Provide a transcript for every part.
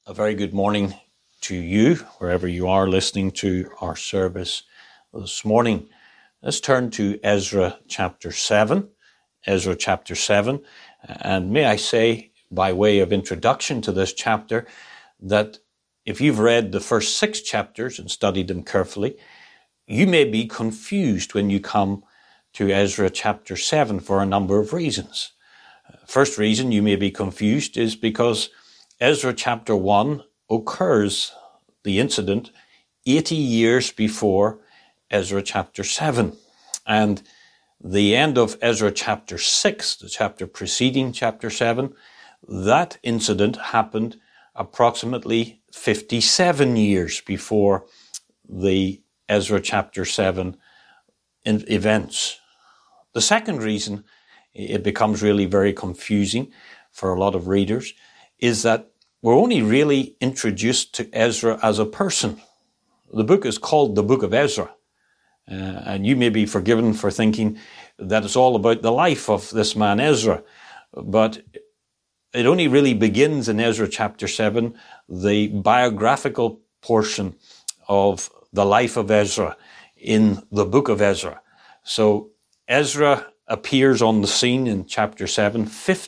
A very good morning to you, wherever you are listening to our service this morning. Let's turn to Ezra chapter 7. Ezra chapter 7. And may I say, by way of introduction to this chapter, that if you've read the first 6 chapters and studied them carefully, you may be confused when you come to Ezra chapter 7 for a number of reasons. First reason you may be confused is because Ezra chapter 1 occurs, the incident, 80 years before Ezra chapter 7. And the end of Ezra chapter 6, the chapter preceding chapter 7, that incident happened approximately 57 years before the Ezra chapter 7 events. The second reason it becomes really very confusing for a lot of readers is that we're only really introduced to Ezra as a person. The book is called the Book of Ezra. And you may be forgiven for thinking that it's all about the life of this man Ezra. But it only really begins in Ezra chapter 7, the biographical portion of the life of Ezra in the Book of Ezra. So Ezra appears on the scene in chapter 7,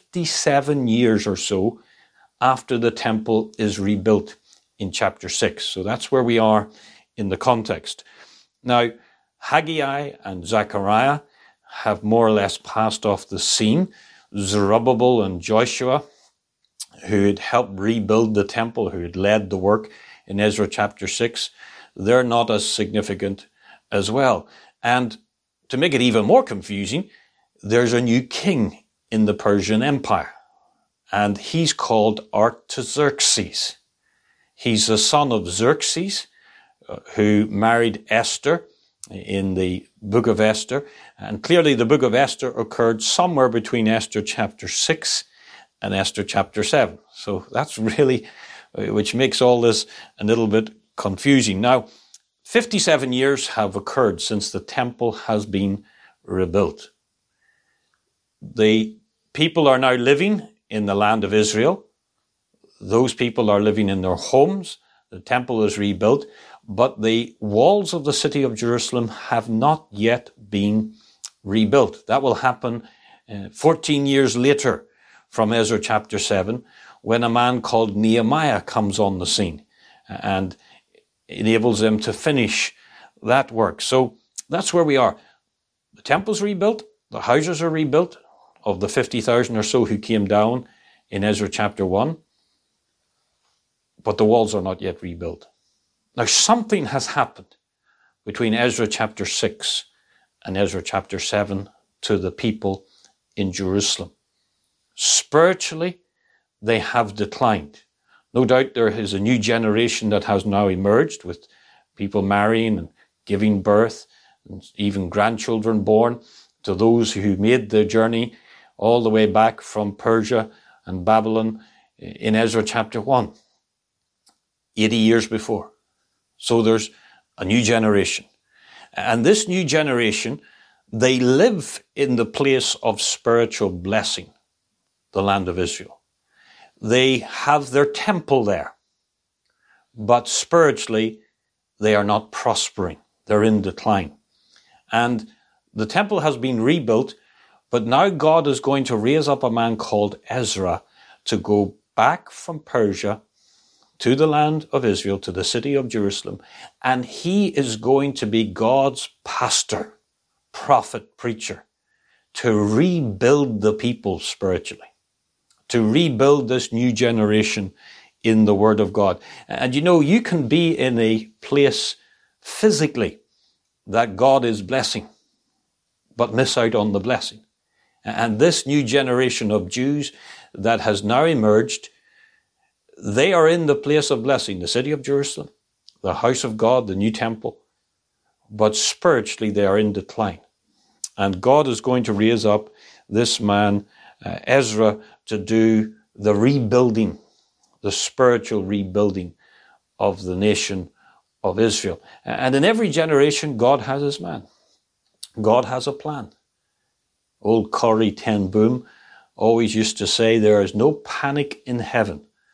57 years or so after the temple is rebuilt in chapter 6. So that's where we are in the context. Now, Haggai and Zechariah have more or less passed off the scene. Zerubbabel and Joshua, who had helped rebuild the temple, who had led the work in Ezra chapter 6, they're not as significant as well. And to make it even more confusing, there's a new king in the Persian Empire. And he's called Artaxerxes. He's the son of Xerxes, who married Esther in the book of Esther. And clearly the book of Esther occurred somewhere between Esther chapter 6 and Esther chapter 7. So that's really, which makes all this a little bit confusing. Now, 57 years have occurred since the temple has been rebuilt. The people are now living in the land of Israel. Those people are living in their homes. The temple is rebuilt, but the walls of the city of Jerusalem have not yet been rebuilt. That will happen 14 years later from Ezra chapter 7, when a man called Nehemiah comes on the scene and enables them to finish that work. So that's where we are. The temple's rebuilt, the houses are rebuilt, of the 50,000 or so who came down in Ezra chapter 1. But the walls are not yet rebuilt. Now something has happened between Ezra chapter 6 and Ezra chapter 7 to the people in Jerusalem. Spiritually, they have declined. No doubt there is a new generation that has now emerged with people marrying and giving birth and even grandchildren born to those who made the journey all the way back from Persia and Babylon in Ezra chapter 1, 80 years before. So there's a new generation. And this new generation, they live in the place of spiritual blessing, the land of Israel. They have their temple there, but spiritually they are not prospering. They're in decline. And the temple has been rebuilt, but now God is going to raise up a man called Ezra to go back from Persia to the land of Israel, to the city of Jerusalem, and he is going to be God's pastor, prophet, preacher, to rebuild the people spiritually, to rebuild this new generation in the Word of God. And you know, you can be in a place physically that God is blessing, but miss out on the blessing. And this new generation of Jews that has now emerged, they are in the place of blessing, the city of Jerusalem, the house of God, the new temple, but spiritually they are in decline. And God is going to raise up this man, Ezra, to do the rebuilding, the spiritual rebuilding of the nation of Israel. And in every generation, God has his man. God has a plan. Old Corrie ten Boom always used to say, there is no panic in heaven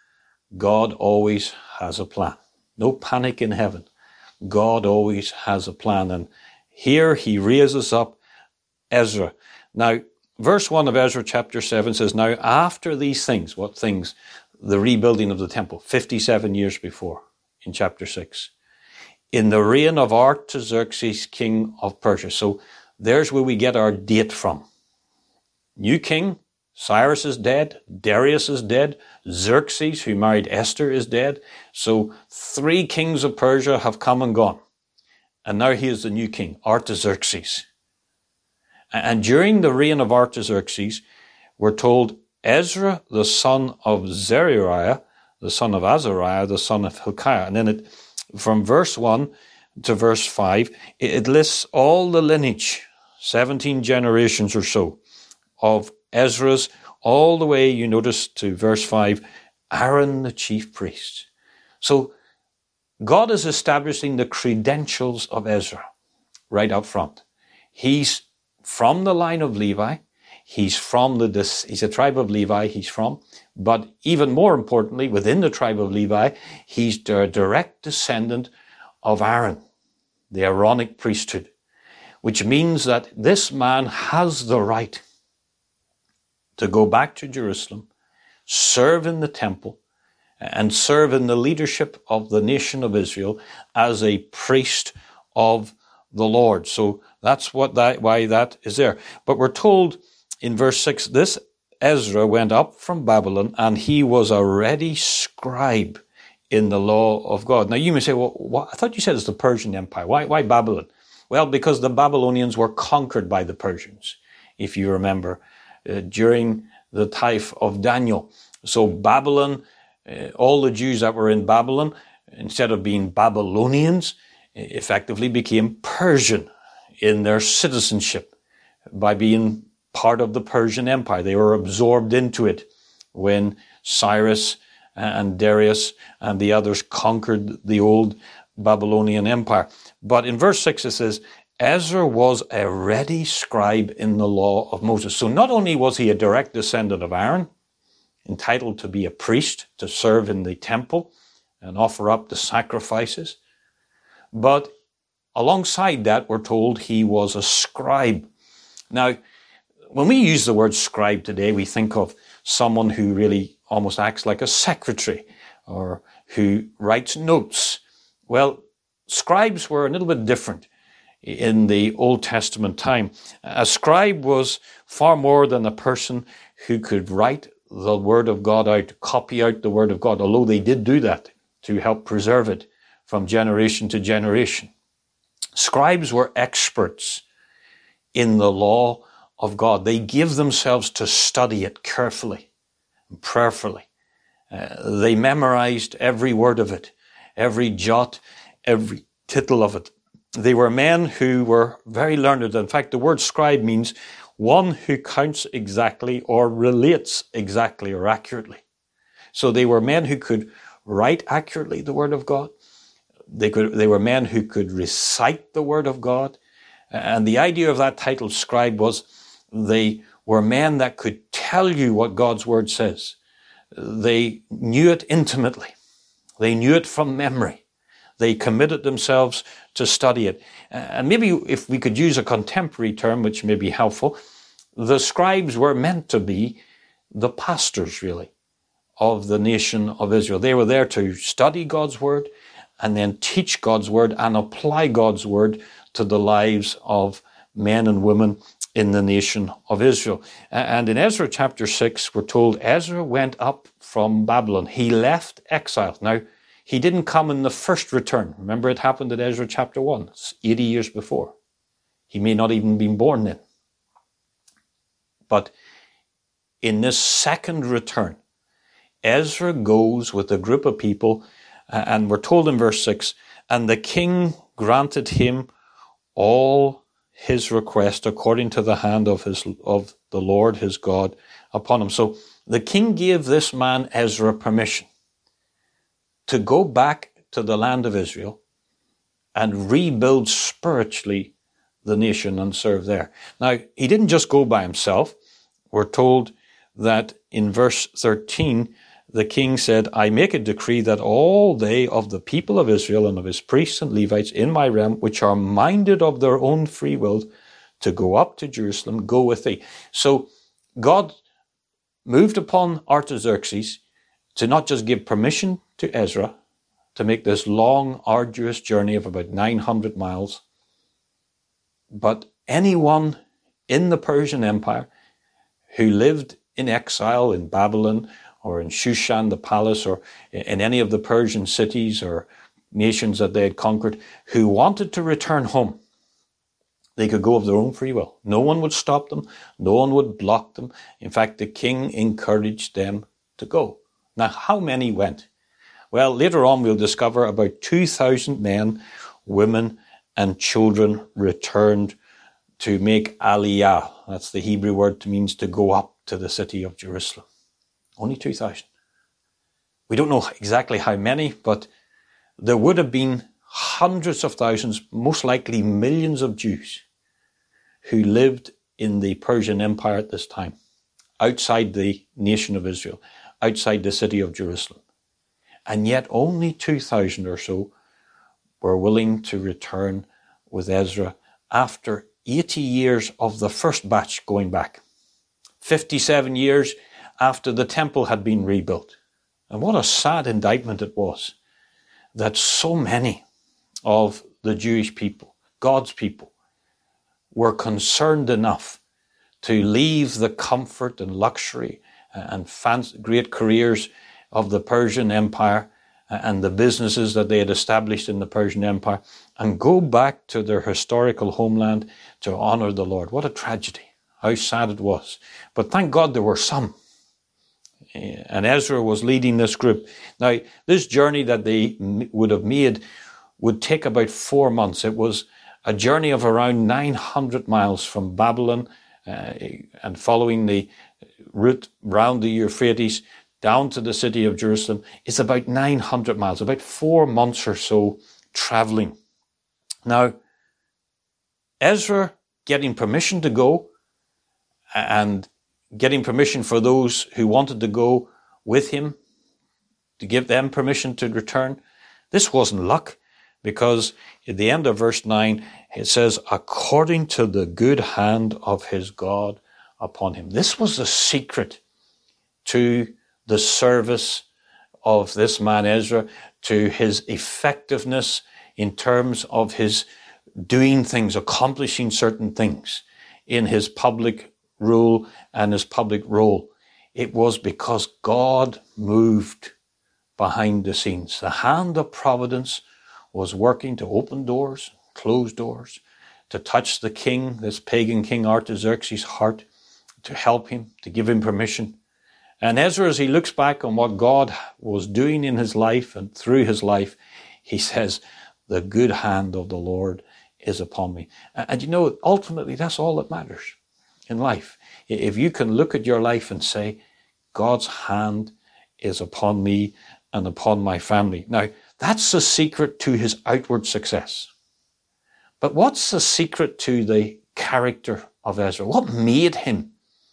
God always has a plan. No panic in heaven. God always has a plan. And here he raises up Ezra. Now, verse 1 of Ezra chapter 7 says, now after these things, what things? The rebuilding of the temple, 57 years before, in chapter 6. In the reign of Artaxerxes, king of Persia. So there's where we get our date from. New king, Cyrus is dead, Darius is dead, Xerxes, who married Esther, is dead. So 3 kings of Persia have come and gone. And now he is the new king, Artaxerxes. And during the reign of Artaxerxes, we're told Ezra, the son of Zeruiah, the son of Azariah, the son of Hilkiah. And then from verse 1 to verse 5, it lists all the lineage, 17 generations or so, of Ezra's, all the way, you notice, to verse 5, Aaron the chief priest. So God is establishing the credentials of Ezra right up front. He's from the line of Levi. He's a tribe of Levi he's from. But even more importantly, within the tribe of Levi, he's the direct descendant of Aaron, the Aaronic priesthood, which means that this man has the right to go back to Jerusalem, serve in the temple, and serve in the leadership of the nation of Israel as a priest of the Lord. So that's why that is there. But we're told in verse 6, this Ezra went up from Babylon, and he was a ready scribe in the law of God. Now you may say, well, I thought you said it's the Persian Empire. Why Babylon? Well, because the Babylonians were conquered by the Persians, if you remember, during the time of Daniel. So Babylon, all the Jews that were in Babylon, instead of being Babylonians, effectively became Persian in their citizenship by being part of the Persian Empire. They were absorbed into it when Cyrus and Darius and the others conquered the old Babylonian Empire. But in verse 6 it says, Ezra was a ready scribe in the law of Moses. So not only was he a direct descendant of Aaron, entitled to be a priest, to serve in the temple and offer up the sacrifices, but alongside that, we're told he was a scribe. Now, when we use the word scribe today, we think of someone who really almost acts like a secretary or who writes notes. Well, scribes were a little bit different in the Old Testament time. A scribe was far more than a person who could write the Word of God out, copy out the Word of God, although they did do that to help preserve it from generation to generation. Scribes were experts in the law of God. They give themselves to study it carefully and prayerfully. They memorized every word of it, every jot, every tittle of it. They were men who were very learned. In fact, the word scribe means one who counts exactly or relates exactly or accurately. So they were men who could write accurately the Word of God. They were men who could recite the Word of God. And the idea of that title, scribe, was they were men that could tell you what God's Word says. They knew it intimately. They knew it from memory. They committed themselves to study it. And maybe if we could use a contemporary term, which may be helpful, the scribes were meant to be the pastors, really, of the nation of Israel. They were there to study God's Word and then teach God's Word and apply God's Word to the lives of men and women in the nation of Israel. And in Ezra chapter 6, we're told Ezra went up from Babylon. He left exile. Now, he didn't come in the first return. Remember, it happened in Ezra chapter 1. It's 80 years before. He may not even been born then. But in this second return, Ezra goes with a group of people, and we're told in verse 6, and the king granted him all his request according to the hand of the Lord his God upon him. So the king gave this man Ezra permission to go back to the land of Israel and rebuild spiritually the nation and serve there. Now, he didn't just go by himself. We're told that in verse 13, the king said, I make a decree that all they of the people of Israel and of his priests and Levites in my realm, which are minded of their own free will to go up to Jerusalem, go with thee. So God moved upon Artaxerxes to not just give permission to Ezra to make this long, arduous journey of about 900 miles, but anyone in the Persian Empire who lived in exile in Babylon or in Shushan, the palace, or in any of the Persian cities or nations that they had conquered, who wanted to return home, they could go of their own free will. No one would stop them. No one would block them. In fact, the king encouraged them to go. Now, how many went? Well, later on we'll discover about 2,000 men, women, and children returned to make aliyah. That's the Hebrew word that means to go up to the city of Jerusalem. Only 2,000. We don't know exactly how many, but there would have been hundreds of thousands, most likely millions of Jews who lived in the Persian Empire at this time, outside the nation of Israel, outside the city of Jerusalem. And yet only 2,000 or so were willing to return with Ezra after 80 years of the first batch going back. 57 years after the temple had been rebuilt. And what a sad indictment it was that so many of the Jewish people, God's people, were concerned enough to leave the comfort and luxury and great careers of the Persian Empire and the businesses that they had established in the Persian Empire and go back to their historical homeland to honor the Lord. What a tragedy. How sad it was. But thank God there were some. And Ezra was leading this group. Now, this journey that they would have made would take about 4 months. It was a journey of around 900 miles from Babylon and following the route round the Euphrates down to the city of Jerusalem. It's about 900 miles, about 4 months or so traveling. Now, Ezra getting permission to go and getting permission for those who wanted to go with him, to give them permission to return. This wasn't luck, because at the end of verse 9, it says, according to the good hand of his God upon him. This was the secret to the service of this man Ezra, to his effectiveness in terms of his doing things, accomplishing certain things in his public rule and his public role. It was because God moved behind the scenes. The hand of providence was working to open doors, close doors, to touch the king, this pagan king Artaxerxes' heart, to help him, to give him permission. And Ezra, as he looks back on what God was doing in his life and through his life, he says, the good hand of the Lord is upon me. And you know, ultimately, that's all that matters in life. If you can look at your life and say, God's hand is upon me and upon my family. Now, that's the secret to his outward success. But what's the secret to the character of Ezra? What made him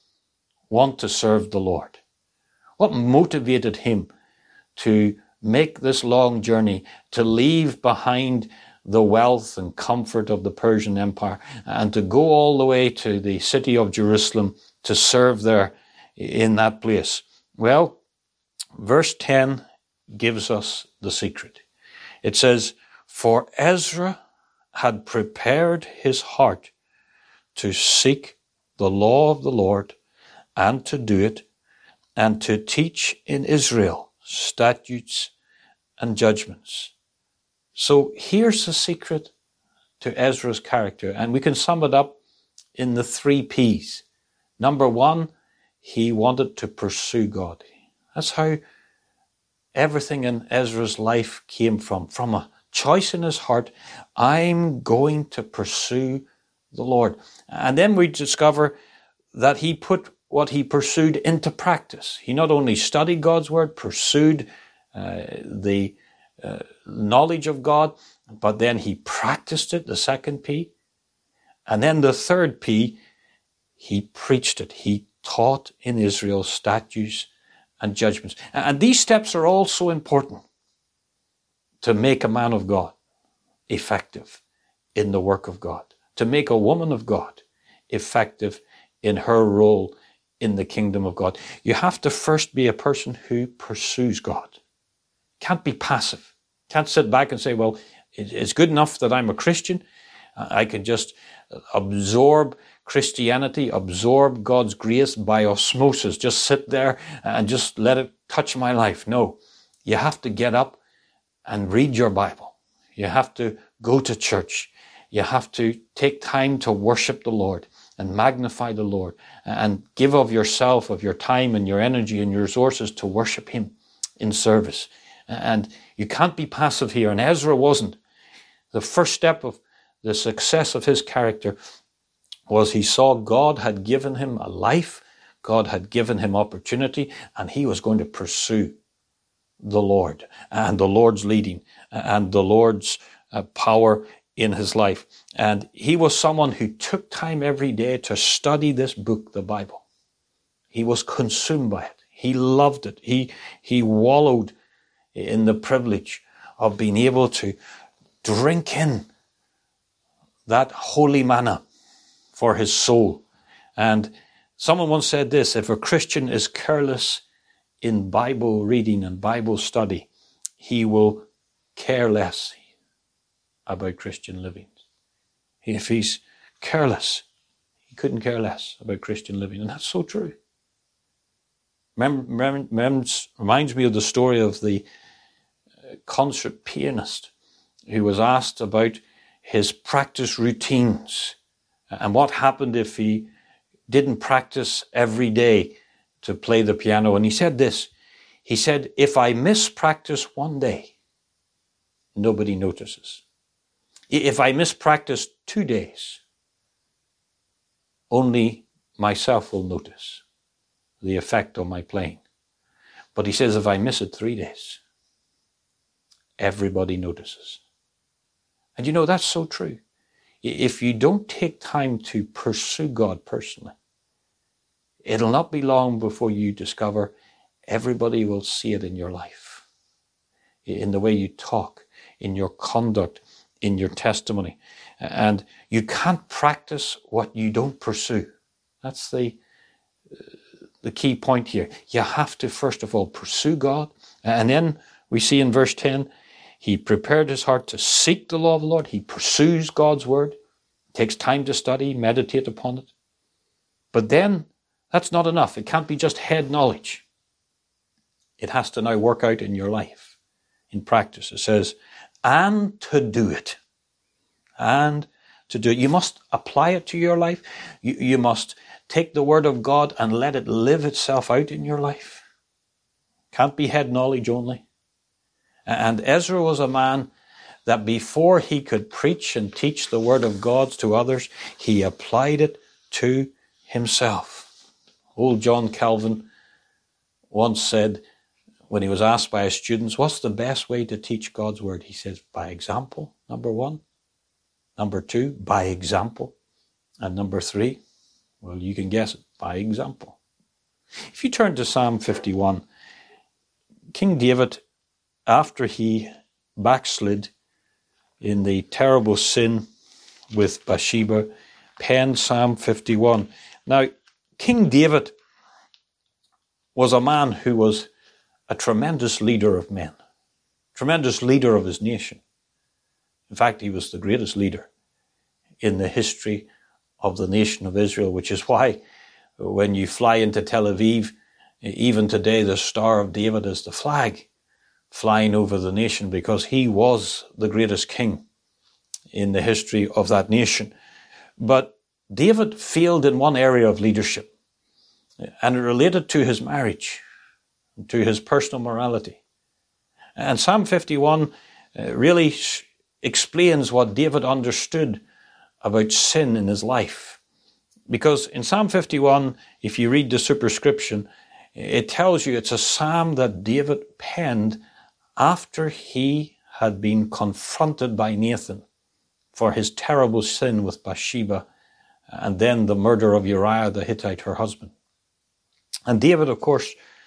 want to serve the Lord? What motivated him to make this long journey, to leave behind the wealth and comfort of the Persian Empire and to go all the way to the city of Jerusalem to serve there in that place? Well, verse 10 gives us the secret. It says, for Ezra had prepared his heart to seek the law of the Lord and to do it, and to teach in Israel statutes and judgments. So here's the secret to Ezra's character, and we can sum it up in the 3 P's. Number 1, he wanted to pursue God. That's how everything in Ezra's life came from a choice in his heart. I'm going to pursue the Lord. And then we discover that he put what he pursued into practice. He not only studied God's word, pursued the knowledge of God, but then he practiced it, the 2nd P. And then the 3rd P, he preached it. He taught in Israel statutes and judgments. And these steps are all so important to make a man of God effective in the work of God, to make a woman of God effective in her role in the kingdom of God. You have to first be a person who pursues God. Can't be passive. Can't sit back and say, well, it's good enough that I'm a Christian. I can just absorb Christianity, absorb God's grace by osmosis. Just sit there and just let it touch my life. No, you have to get up and read your Bible. You have to go to church. You have to take time to worship the Lord and magnify the Lord and give of yourself, of your time and your energy and your resources to worship Him in service. And you can't be passive here. And Ezra wasn't. The first step of the success of his character was he saw God had given him a life, God had given him opportunity, and he was going to pursue the Lord and the Lord's leading and the Lord's power in his life. And he was someone who took time every day to study this book, the Bible. He was consumed by it. He loved it. He wallowed in the privilege of being able to drink in that holy manna for his soul. And someone once said this: if a Christian is careless in Bible reading and Bible study, he will care less about Christian living. If he's careless, he couldn't care less about Christian living. And that's so true. Reminds me of the story of the concert pianist who was asked about his practice routines and what happened if he didn't practice every day to play the piano. And he said this. He said, if I miss practice one day, nobody notices. If I miss practice 2 days, only myself will notice the effect on my playing. But he says, if I miss it 3 days, everybody notices. And you know, that's so true. If you don't take time to pursue God personally, it'll not be long before you discover everybody will see it in your life, in the way you talk, in your conduct, in your testimony. And you can't practice what you don't pursue. That's the key point here. You have to first of all pursue God. And then we see in verse 10, he prepared his heart to seek the law of the Lord. He pursues God's word, takes time to study, meditate upon it. But then that's not enough. It can't be just head knowledge. It has to now work out in your life, in practice. It says, and to do it. And to do it. You must apply it to your life. You must take the word of God and let it live itself out in your life. Can't be head knowledge only. And Ezra was a man that before he could preach and teach the word of God to others, he applied it to himself. Old John Calvin once said, when he was asked by his students, what's the best way to teach God's word? He says, by example, number 1. Number 2, by example. And number 3, well, you can guess it, by example. If you turn to Psalm 51, King David, after he backslid in the terrible sin with Bathsheba, penned Psalm 51. Now, King David was a man who was a tremendous leader of men, tremendous leader of his nation. In fact, he was the greatest leader in the history of the nation of Israel, which is why when you fly into Tel Aviv, even today the Star of David is the flag flying over the nation, because he was the greatest king in the history of that nation. But David failed in one area of leadership, and it related to his marriage, to his personal morality. And Psalm 51 really explains what David understood about sin in his life. Because in Psalm 51, if you read the superscription, it tells you it's a psalm that David penned after he had been confronted by Nathan for his terrible sin with Bathsheba and then the murder of Uriah the Hittite, her husband. And David, of course,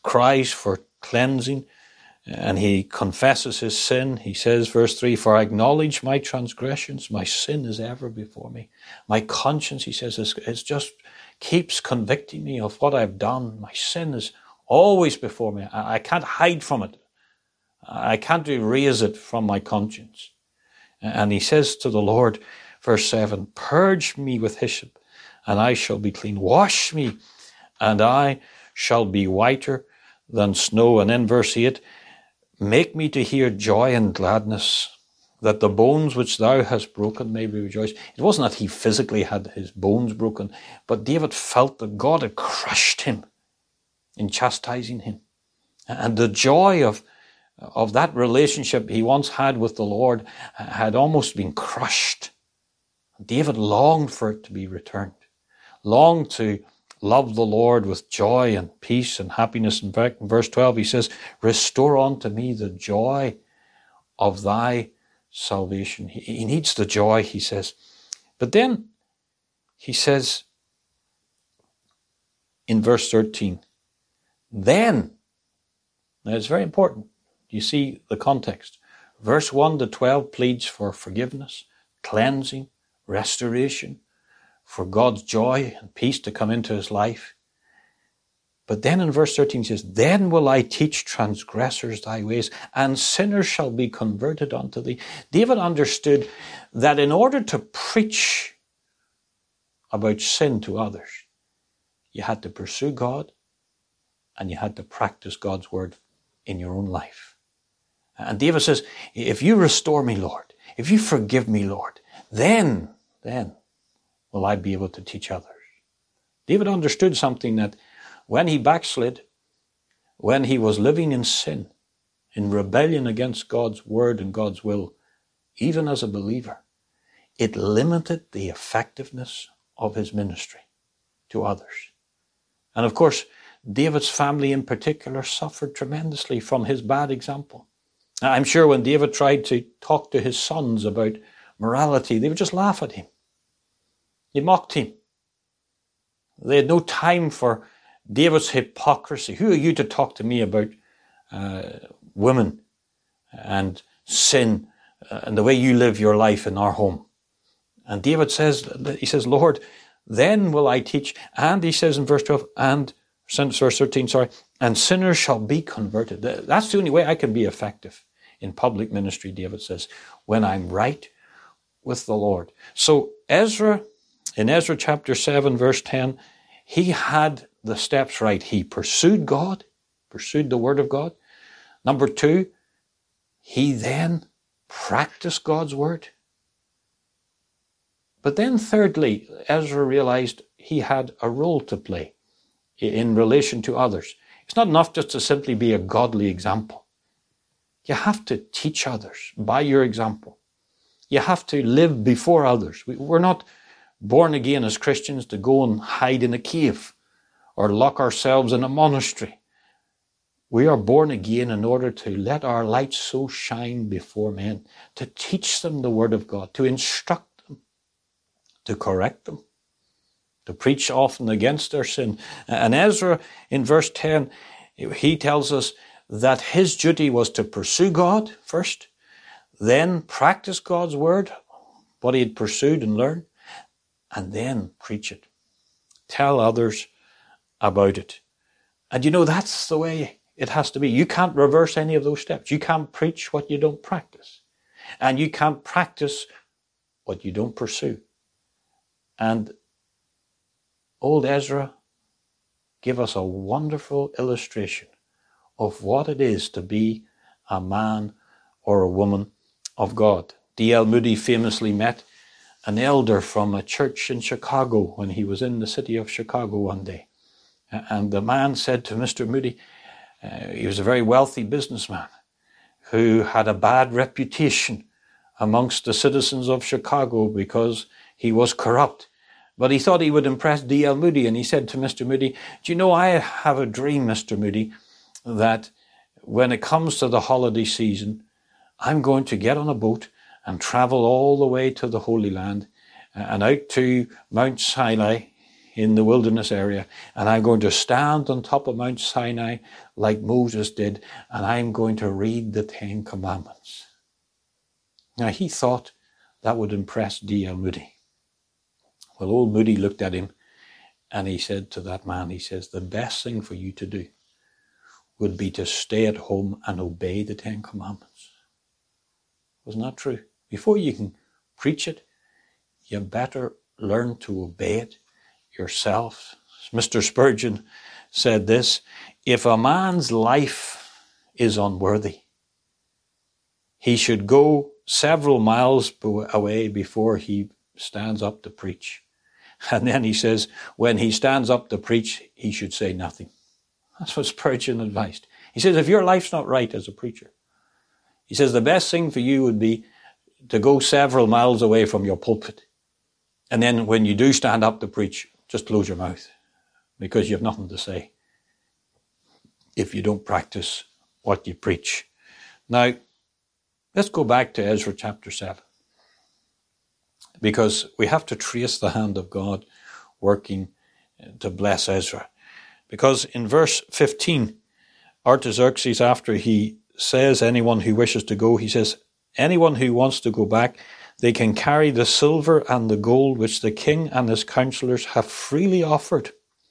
cries for cleansing, and he confesses his sin. He says, verse 3, "For I acknowledge my transgressions, my sin is ever before me." My conscience, he says, is just keeps convicting me of what I've done. My sin is always before me. I can't hide from it. I can't erase it from my conscience. And he says to the Lord, verse 7, "Purge me with hyssop, and I shall be clean. Wash me, and I shall be whiter than snow." And then verse 8, "Make me to hear joy and gladness, that the bones which thou hast broken may be rejoiced." It wasn't that he physically had his bones broken, but David felt that God had crushed him in chastising him. And the joy of that relationship he once had with the Lord had almost been crushed. David longed for it to be returned, longed to love the Lord with joy and peace and happiness. In fact, in verse 12, he says, "Restore unto me the joy of thy salvation." He needs the joy, he says. But then he says in verse 13, "Then," now it's very important, you see the context. Verse 1 to 12 pleads for forgiveness, cleansing, restoration, for God's joy and peace to come into his life. But then in verse 13 he says, "Then will I teach transgressors thy ways, and sinners shall be converted unto thee." David understood that in order to preach about sin to others, you had to pursue God and you had to practice God's word in your own life. And David says, "If you restore me, Lord, if you forgive me, Lord, then will I be able to teach others." David understood something, that when he backslid, when he was living in sin, in rebellion against God's word and God's will, even as a believer, it limited the effectiveness of his ministry to others. And of course, David's family in particular suffered tremendously from his bad example. I'm sure when David tried to talk to his sons about morality, they would just laugh at him. They mocked him. They had no time for David's hypocrisy. "Who are you to talk to me about women and sin and the way you live your life in our home?" And David says, "Lord, then will I teach." And he says in verse 12, verse 13, "And sinners shall be converted." That's the only way I can be effective in public ministry, David says, when I'm right with the Lord. So in Ezra chapter 7, verse 10, he had the steps right. He pursued God, pursued the word of God. Number 2, he then practiced God's word. But then thirdly, Ezra realized he had a role to play in relation to others. It's not enough just to simply be a godly example. You have to teach others by your example. You have to live before others. We're not born again as Christians to go and hide in a cave or lock ourselves in a monastery. We are born again in order to let our light so shine before men, to teach them the word of God, to instruct them, to correct them, to preach often against their sin. And Ezra, in verse 10, he tells us that his duty was to pursue God first, then practice God's word, what he had pursued and learned, and then preach it. Tell others about it. And that's the way it has to be. You can't reverse any of those steps. You can't preach what you don't practice. And you can't practice what you don't pursue. And old Ezra gave us a wonderful illustration of what it is to be a man or a woman of God. D.L. Moody famously met an elder from a church in Chicago when he was in the city of Chicago one day. And the man said to Mr. Moody, he was a very wealthy businessman who had a bad reputation amongst the citizens of Chicago because he was corrupt. But he thought he would impress D.L. Moody, and he said to Mr. Moody, "Do you know, I have a dream, Mr. Moody, that when it comes to the holiday season, I'm going to get on a boat and travel all the way to the Holy Land and out to Mount Sinai." in the wilderness area, and I'm going to stand on top of Mount Sinai like Moses did, and I'm going to read the 10 Commandments. Now, he thought that would impress D.L. Moody. Well, old Moody looked at him, and he said to that man, he says, the best thing for you to do would be to stay at home and obey the 10 Commandments. Wasn't that true? Before you can preach it, you better learn to obey it yourself. Mr. Spurgeon said this, if a man's life is unworthy, he should go several miles away before he stands up to preach. And then he says, when he stands up to preach, he should say nothing. That's what Spurgeon advised. He says, if your life's not right as a preacher, he says, the best thing for you would be to go several miles away from your pulpit. And then when you do stand up to preach, just close your mouth, because you have nothing to say if you don't practice what you preach. Now, let's go back to Ezra chapter 7, because we have to trace the hand of God working to bless Ezra. Because in verse 15, Artaxerxes, after he says anyone who wishes to go, he says, anyone who wants to go back, they can carry the silver and the gold which the king and his counselors have freely offered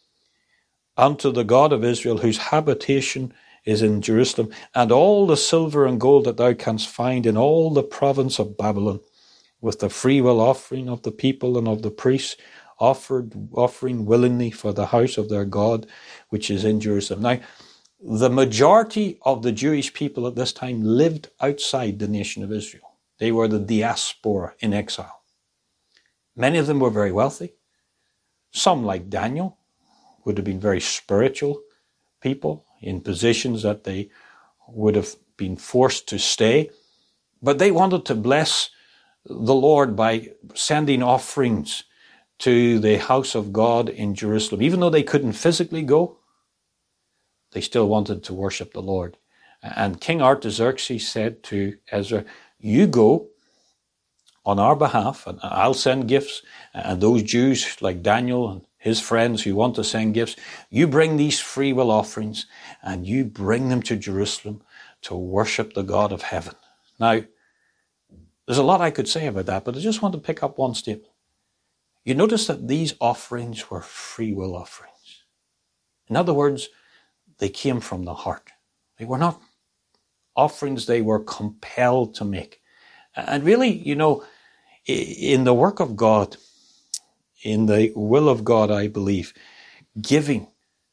unto the God of Israel, whose habitation is in Jerusalem, and all the silver and gold that thou canst find in all the province of Babylon, with the freewill offering of the people and of the priests, offering willingly for the house of their God, which is in Jerusalem. Now, the majority of the Jewish people at this time lived outside the nation of Israel. They were the diaspora in exile. Many of them were very wealthy. Some, like Daniel, would have been very spiritual people in positions that they would have been forced to stay. But they wanted to bless the Lord by sending offerings to the house of God in Jerusalem. Even though they couldn't physically go, they still wanted to worship the Lord. And King Artaxerxes said to Ezra, you go on our behalf, and I'll send gifts. And those Jews like Daniel and his friends who want to send gifts, you bring these freewill offerings and you bring them to Jerusalem to worship the God of heaven. Now, there's a lot I could say about that, but I just want to pick up one statement. You notice that these offerings were freewill offerings. In other words, they came from the heart. They were not offerings they were compelled to make. And really, you know, in the work of God, in the will of God, I believe, giving,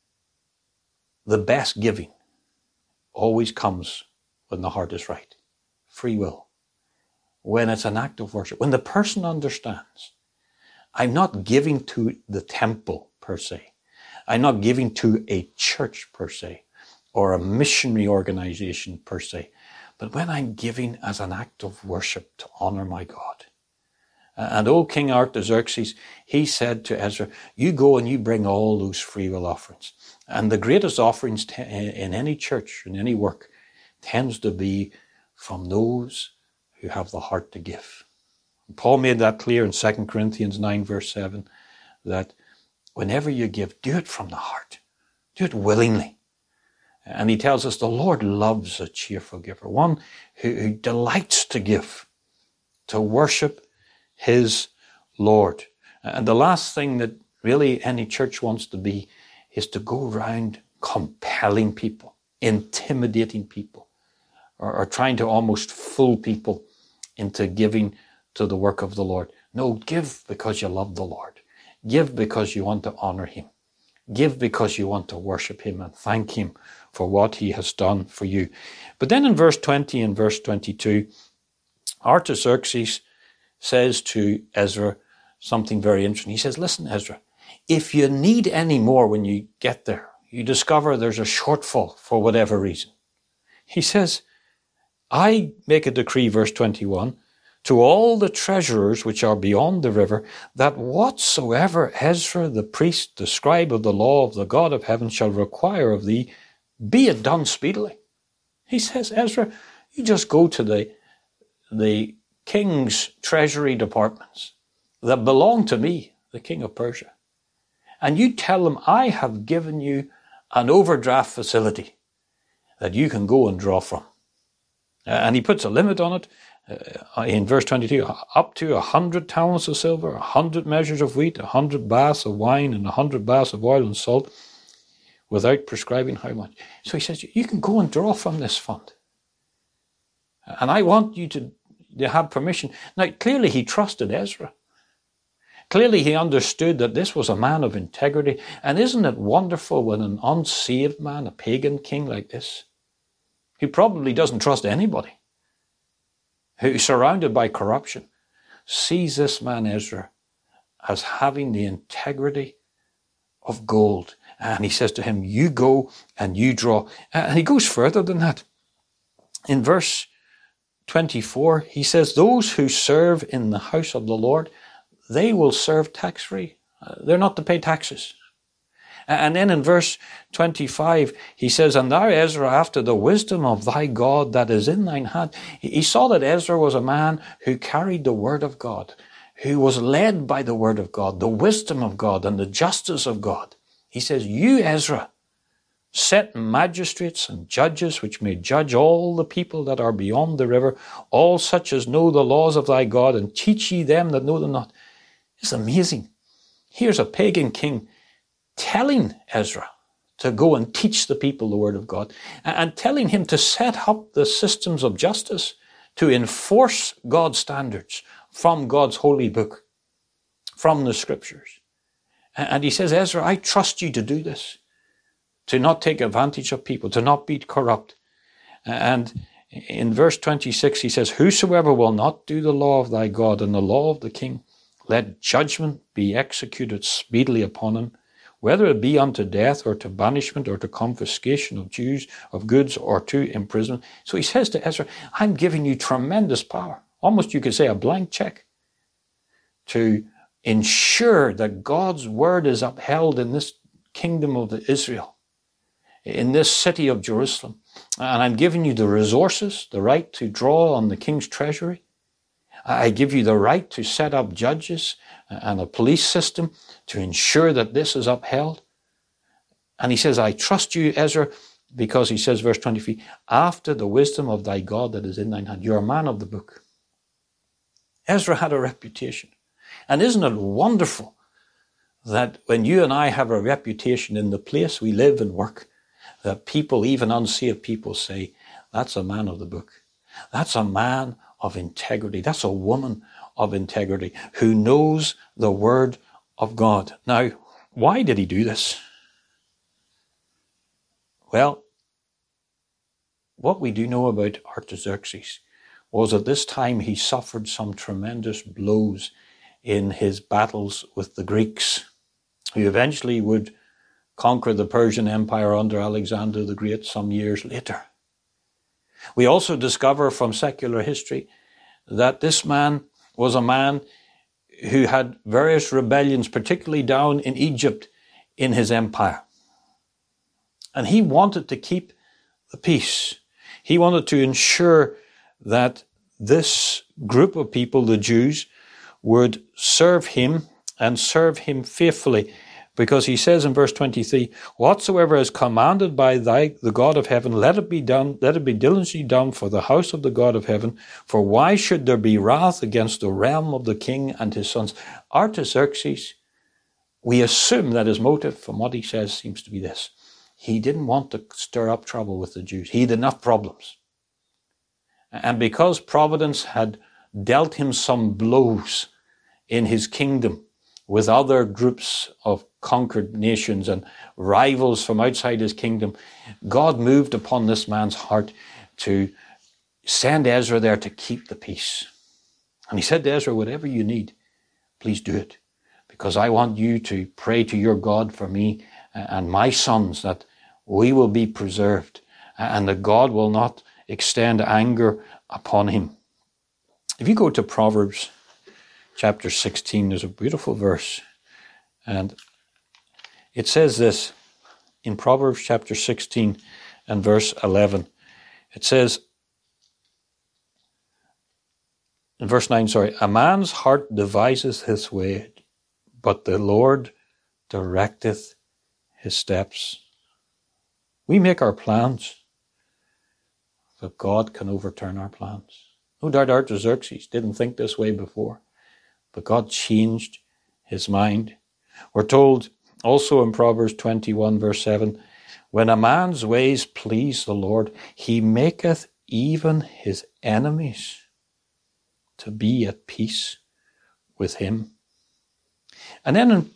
the best giving, always comes when the heart is right. Free will. When it's an act of worship. When the person understands, I'm not giving to the temple per se. I'm not giving to a church per se, or a missionary organization per se. But when I'm giving as an act of worship to honor my God. And old King Artaxerxes, he said to Ezra, you go and you bring all those freewill offerings. And the greatest offerings in any church, in any work, tends to be from those who have the heart to give. Paul made that clear in 2 Corinthians 9 verse 7, that whenever you give, do it from the heart. Do it willingly. And he tells us the Lord loves a cheerful giver, one who delights to give, to worship his Lord. And the last thing that really any church wants to be is to go around compelling people, intimidating people, or trying to almost fool people into giving to the work of the Lord. No, give because you love the Lord. Give because you want to honor him. Give because you want to worship him and thank him for what he has done for you. But then in verse 20 and verse 22, Artaxerxes says to Ezra something very interesting. He says, listen, Ezra, if you need any more when you get there, you discover there's a shortfall for whatever reason. He says, I make a decree, verse 21, to all the treasurers which are beyond the river, that whatsoever Ezra the priest, the scribe of the law of the God of heaven, shall require of thee, be it done speedily. He says, Ezra, you just go to the king's treasury departments that belong to me, the king of Persia, and you tell them, I have given you an overdraft facility that you can go and draw from. And he puts a limit on it in verse 22, up to 100 talents of silver, 100 measures of wheat, 100 baths of wine, and 100 baths of oil and salt, without prescribing how much. So he says, you can go and draw from this fund. And I want you to have permission. Now, clearly he trusted Ezra. Clearly he understood that this was a man of integrity. And isn't it wonderful when an unsaved man, a pagan king like this, who probably doesn't trust anybody, who's surrounded by corruption, sees this man Ezra as having the integrity of gold. And he says to him, you go and you draw. And he goes further than that. In verse 24, he says, those who serve in the house of the Lord, they will serve tax-free. They're not to pay taxes. And then in verse 25, he says, and thou, Ezra, after the wisdom of thy God that is in thine hand. He saw that Ezra was a man who carried the word of God, who was led by the word of God, the wisdom of God and the justice of God. He says, you, Ezra, set magistrates and judges which may judge all the people that are beyond the river, all such as know the laws of thy God, and teach ye them that know them not. It's amazing. Here's a pagan king telling Ezra to go and teach the people the word of God, and telling him to set up the systems of justice to enforce God's standards from God's holy book, from the scriptures. And he says, Ezra, I trust you to do this, to not take advantage of people, to not be corrupt. And in verse 26, he says, whosoever will not do the law of thy God and the law of the king, let judgment be executed speedily upon him, whether it be unto death or to banishment or to confiscation of Jews, of goods, or to imprisonment. So he says to Ezra, I'm giving you tremendous power. Almost you could say a blank check to ensure that God's word is upheld in this kingdom of Israel, in this city of Jerusalem. And I'm giving you the resources, the right to draw on the king's treasury. I give you the right to set up judges and a police system to ensure that this is upheld. And he says, I trust you, Ezra, because he says, verse 23, after the wisdom of thy God that is in thine hand. You're a man of the book. Ezra had a reputation. And isn't it wonderful that when you and I have a reputation in the place we live and work, that people, even unsaved people, say, that's a man of the book. That's a man of integrity. That's a woman of integrity who knows the word of God. Now, why did he do this? Well, what we do know about Artaxerxes was at this time he suffered some tremendous blows in his battles with the Greeks, who eventually would conquer the Persian Empire under Alexander the Great some years later. We also discover from secular history that this man was a man who had various rebellions, particularly down in Egypt in his empire. And he wanted to keep the peace. He wanted to ensure that this group of people, the Jews, would serve him and serve him faithfully. Because he says in verse 23, whatsoever is commanded by the God of heaven, let it be done, let it be diligently done for the house of the God of heaven. For why should there be wrath against the realm of the king and his sons? Artaxerxes, we assume that his motive from what he says seems to be this. He didn't want to stir up trouble with the Jews. He had enough problems. And because Providence had dealt him some blows in his kingdom with other groups of conquered nations and rivals from outside his kingdom, God moved upon this man's heart to send Ezra there to keep the peace. And he said to Ezra, whatever you need, please do it, because I want you to pray to your God for me and my sons, that we will be preserved and that God will not extend anger upon him. If you go to Proverbs chapter 16, there's a beautiful verse, and it says this in Proverbs chapter 16 and verse 11. It says, in verse 9, a man's heart deviseth his way, but the Lord directeth his steps. We make our plans, but God can overturn our plans. No doubt Artaxerxes didn't think this way before, but God changed his mind. We're told also in Proverbs 21 verse 7, when a man's ways please the Lord, he maketh even his enemies to be at peace with him. And then,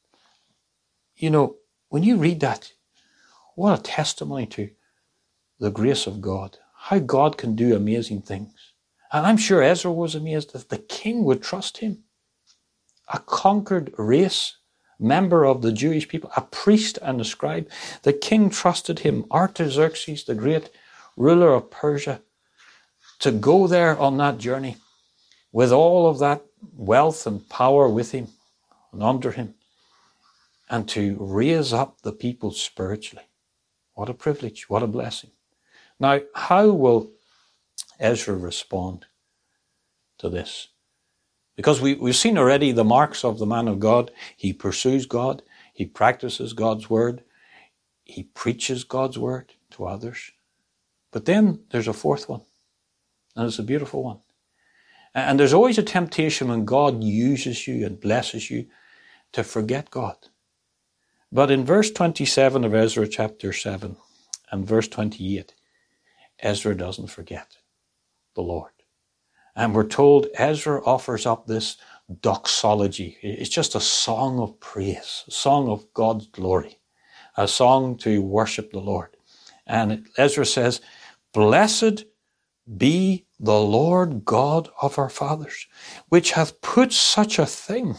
when you read that, what a testimony to the grace of God, how God can do amazing things. And I'm sure Ezra was amazed that the king would trust him. A conquered race, member of the Jewish people, a priest and a scribe. The king trusted him, Artaxerxes, the great ruler of Persia, to go there on that journey with all of that wealth and power with him and under him, and to raise up the people spiritually. What a privilege, what a blessing. Now, how will Ezra respond to this? Because we've seen already the marks of the man of God. He pursues God. He practices God's word. He preaches God's word to others. But then there's a fourth one. And it's a beautiful one. And there's always a temptation when God uses you and blesses you to forget God. But in verse 27 of Ezra chapter 7 and verse 28, Ezra doesn't forget the Lord. And we're told Ezra offers up this doxology. It's just a song of praise, a song of God's glory, a song to worship the Lord. And Ezra says, blessed be the Lord God of our fathers, which hath put such a thing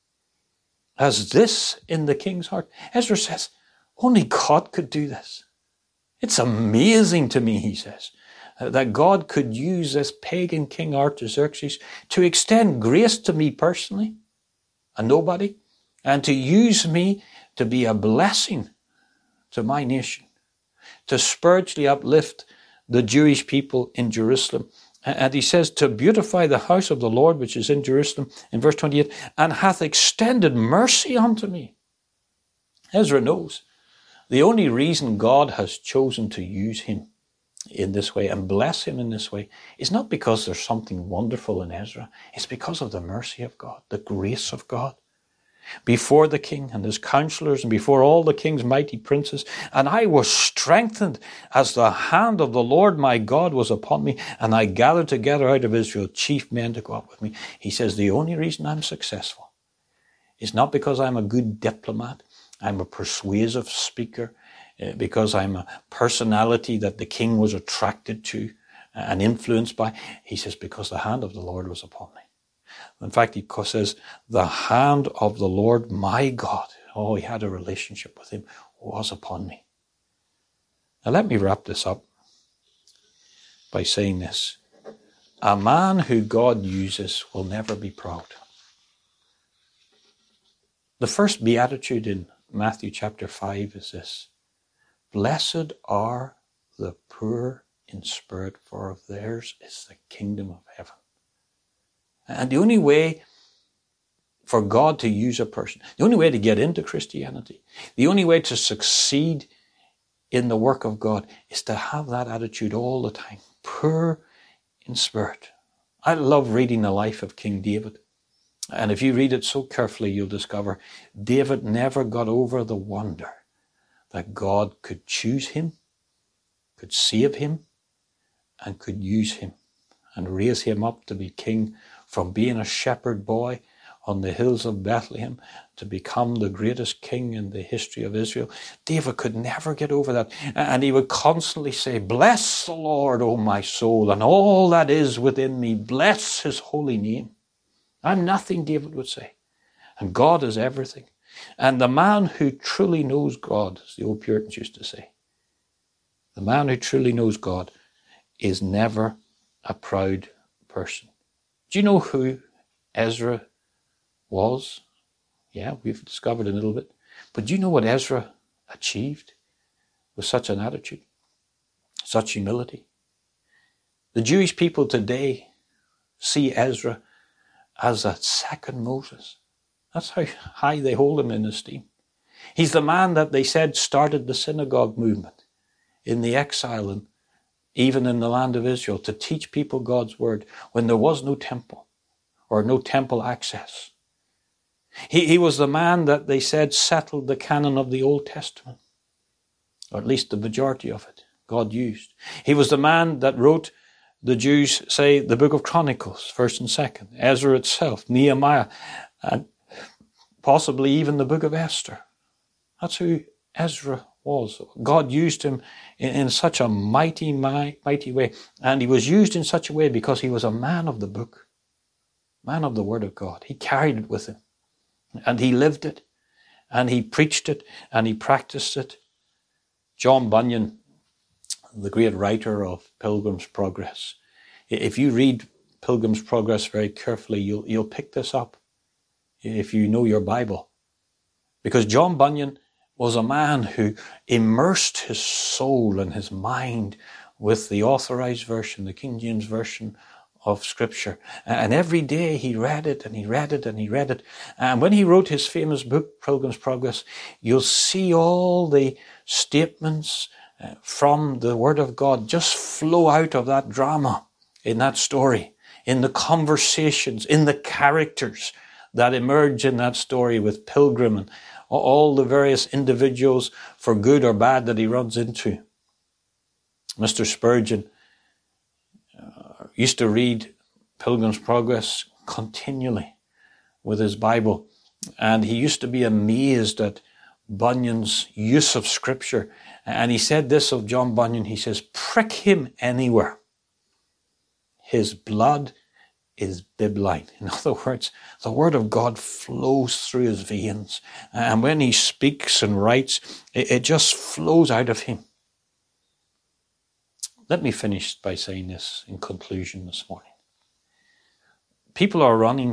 as this in the king's heart. Ezra says, only God could do this. It's amazing to me, he says, that God could use this pagan king Artaxerxes to extend grace to me personally, a nobody, and to use me to be a blessing to my nation, to spiritually uplift the Jewish people in Jerusalem. And he says, to beautify the house of the Lord, which is in Jerusalem, in verse 28, and hath extended mercy unto me. Ezra knows the only reason God has chosen to use him in this way and bless him in this way is not because there's something wonderful in Ezra. It's because of the mercy of God, the grace of God. Before the king and his counselors and before all the king's mighty princes, and I was strengthened as the hand of the Lord my God was upon me, and I gathered together out of Israel chief men to go up with me. He says the only reason I'm successful is not because I'm a good diplomat, I'm a persuasive speaker, because I'm a personality that the king was attracted to and influenced by. He says, because the hand of the Lord was upon me. In fact, he says, the hand of the Lord my God, he had a relationship with him, was upon me. Now let me wrap this up by saying this. A man who God uses will never be proud. The first beatitude in Matthew chapter 5 is this: blessed are the poor in spirit, for of theirs is the kingdom of heaven. And the only way for God to use a person, the only way to get into Christianity, the only way to succeed in the work of God is to have that attitude all the time, poor in spirit. I love reading the life of King David. And if you read it so carefully, you'll discover David never got over the wonder that God could choose him, could save him, and could use him and raise him up to be king, from being a shepherd boy on the hills of Bethlehem to become the greatest king in the history of Israel. David could never get over that. And he would constantly say, bless the Lord, O my soul, and all that is within me. Bless his holy name. I'm nothing, David would say, and God is everything. And the man who truly knows God, as the old Puritans used to say, the man who truly knows God is never a proud person. Do you know who Ezra was? Yeah, we've discovered a little bit. But do you know what Ezra achieved with such an attitude, such humility? The Jewish people today see Ezra as a second Moses. That's how high they hold him in esteem. He's the man that they said started the synagogue movement in the exile and even in the land of Israel to teach people God's word when there was no temple or no temple access. He was the man that they said settled the canon of the Old Testament, or at least the majority of it, God used. He was the man that wrote, the Jews say, the book of Chronicles, 1st and 2nd, Ezra itself, Nehemiah, and possibly even the book of Esther. That's who Ezra was. God used him in such a mighty way. And he was used in such a way because he was a man of the book, man of the word of God. He carried it with him. And he lived it. And he preached it. And he practiced it. John Bunyan, the great writer of Pilgrim's Progress. If you read Pilgrim's Progress very carefully, you'll pick this up if you know your Bible. Because John Bunyan was a man who immersed his soul and his mind with the Authorized Version, the King James Version of Scripture. And every day he read it and he read it and he read it. And when he wrote his famous book, Pilgrim's Progress, you'll see all the statements from the Word of God just flow out of that drama, in that story, in the conversations, in the characters that emerge in that story with Pilgrim and all the various individuals, for good or bad, that he runs into. Mr. Spurgeon used to read Pilgrim's Progress continually with his Bible, and he used to be amazed at Bunyan's use of Scripture. And he said this of John Bunyan, he says, prick him anywhere, his blood is bibline. In other words, the Word of God flows through his veins. And when he speaks and writes, it just flows out of him. Let me finish by saying this in conclusion this morning. People are running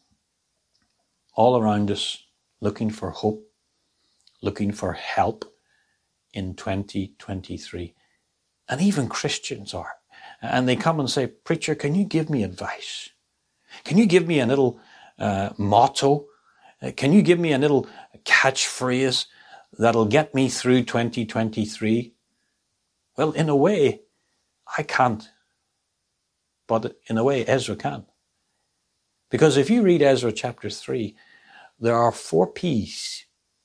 all around us looking for hope, looking for help in 2023. And even Christians are. And they come and say, preacher, can you give me advice? Can you give me a little motto? Can you give me a little catchphrase that'll get me through 2023? Well, in a way, I can't. But in a way, Ezra can. Because if you read Ezra chapter 3, there are 4 P's.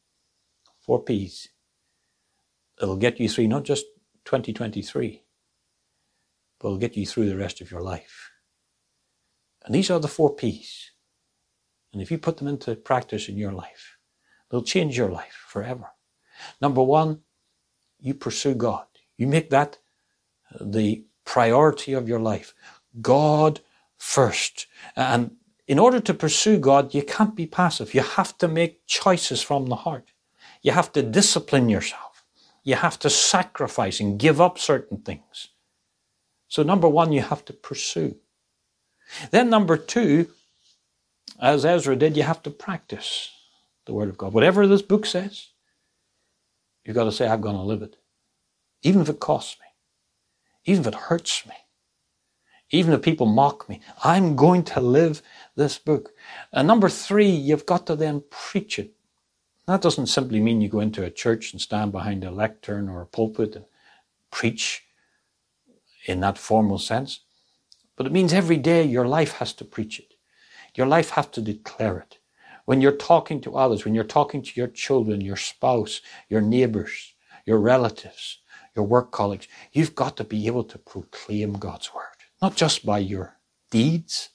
4 P's. It'll get you through not just 2023, but it'll get you through the rest of your life. And these are the 4 P's. And if you put them into practice in your life, they'll change your life forever. Number 1, you pursue God. You make that the priority of your life. God first. And in order to pursue God, you can't be passive. You have to make choices from the heart. You have to discipline yourself. You have to sacrifice and give up certain things. So number 1, you have to pursue. Then number 2, as Ezra did, you have to practice the Word of God. Whatever this book says, you've got to say, I'm going to live it. Even if it costs me. Even if it hurts me. Even if people mock me. I'm going to live this book. And number 3, you've got to then preach it. That doesn't simply mean you go into a church and stand behind a lectern or a pulpit and preach in that formal sense. But it means every day your life has to preach it. Your life has to declare it. When you're talking to others, when you're talking to your children, your spouse, your neighbors, your relatives, your work colleagues, you've got to be able to proclaim God's word. Not just by your deeds,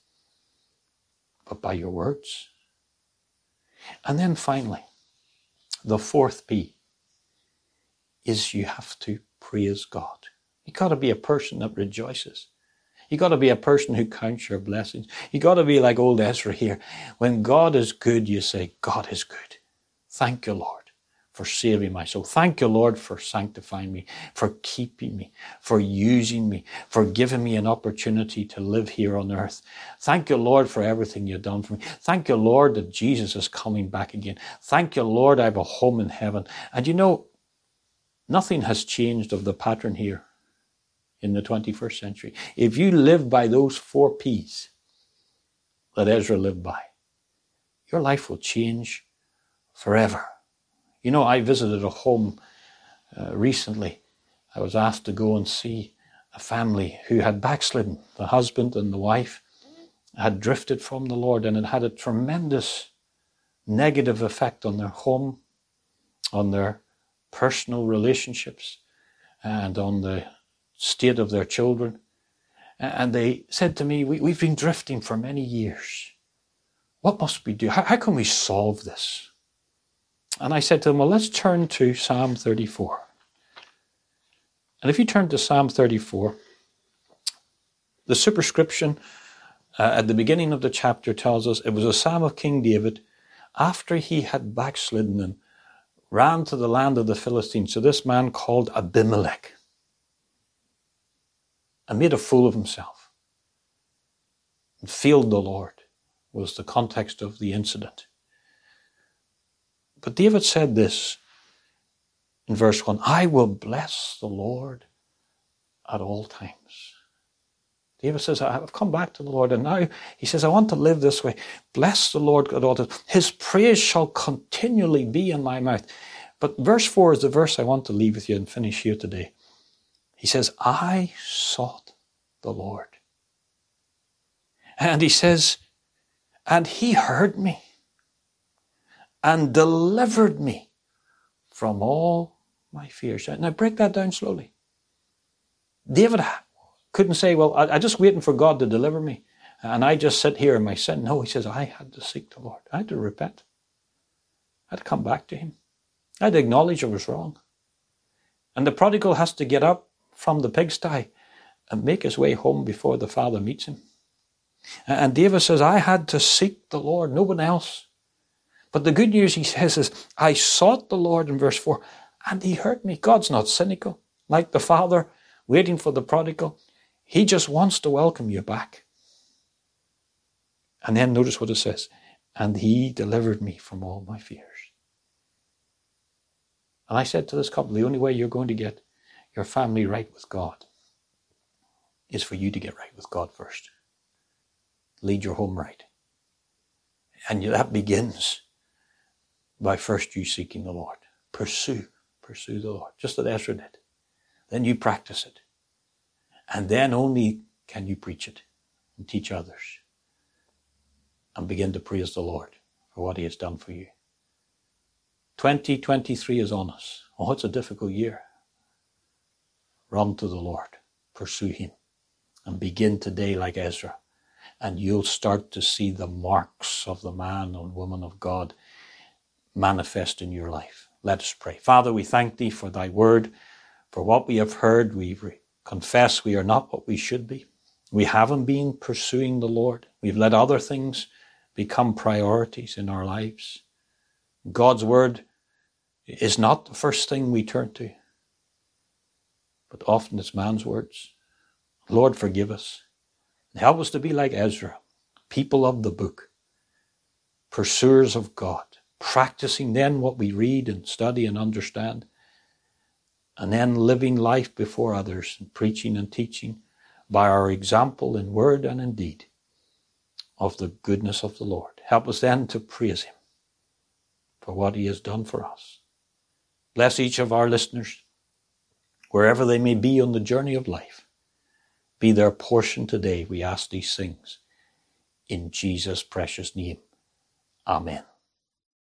but by your words. And then finally, the 4th P is you have to praise God. You've got to be a person that rejoices. You've got to be a person who counts your blessings. You've got to be like old Ezra here. When God is good, you say, God is good. Thank you, Lord, for saving my soul. Thank you, Lord, for sanctifying me, for keeping me, for using me, for giving me an opportunity to live here on earth. Thank you, Lord, for everything you've done for me. Thank you, Lord, that Jesus is coming back again. Thank you, Lord, I have a home in heaven. And you know, nothing has changed of the pattern here in the 21st century. If you live by those 4 P's that Ezra lived by, your life will change forever. You know, I visited a home recently. I was asked to go and see a family who had backslidden. The husband and the wife had drifted from the Lord, and it had a tremendous negative effect on their home, on their personal relationships, and on the state of their children. And they said to me, we've been drifting for many years. What must we do? How can we solve this? And I said to them, well, let's turn to Psalm 34. And if you turn to Psalm 34, the superscription at the beginning of the chapter tells us it was a psalm of King David after he had backslidden and ran to the land of the Philistines. So this man called Abimelech, and made a fool of himself and failed the Lord, was the context of the incident. But David said this in verse 1, I will bless the Lord at all times. David says, I've come back to the Lord, and now he says, I want to live this way. Bless the Lord at all times. His praise shall continually be in my mouth. But verse 4 is the verse I want to leave with you and finish here today. He says, I sought the Lord. And he says, and he heard me and delivered me from all my fears. Now break that down slowly. David couldn't say, well, I'm just waiting for God to deliver me, and I just sit here in my sin. No, he says, I had to seek the Lord. I had to repent. I had to come back to him. I had to acknowledge I was wrong. And the prodigal has to get up from the pigsty and make his way home before the Father meets him. And David says, I had to seek the Lord, no one else. But the good news, he says, is I sought the Lord in verse 4, and he heard me. God's not cynical, like the Father waiting for the prodigal. He just wants to welcome you back. And then notice what it says, and he delivered me from all my fears. And I said to this couple, the only way you're going to get your family right with God is for you to get right with God first. Lead your home right. And that begins by first you seeking the Lord. Pursue the Lord, just as Ezra did. Then you practice it. And then only can you preach it and teach others and begin to praise the Lord for what he has done for you. 2023 is on us. Oh, it's a difficult year. Run to the Lord. Pursue him. And begin today like Ezra. And you'll start to see the marks of the man and woman of God manifest in your life. Let us pray. Father, we thank thee for thy word, for what we have heard. We confess we are not what we should be. We haven't been pursuing the Lord. We've let other things become priorities in our lives. God's word is not the first thing we turn to, but often it's man's words. Lord, forgive us. Help us to be like Ezra, people of the book, pursuers of God, practicing then what we read and study and understand, and then living life before others and preaching and teaching by our example in word and in deed of the goodness of the Lord. Help us then to praise him for what he has done for us. Bless each of our listeners, wherever they may be on the journey of life. Be their portion today. We ask these things in Jesus' precious name. Amen.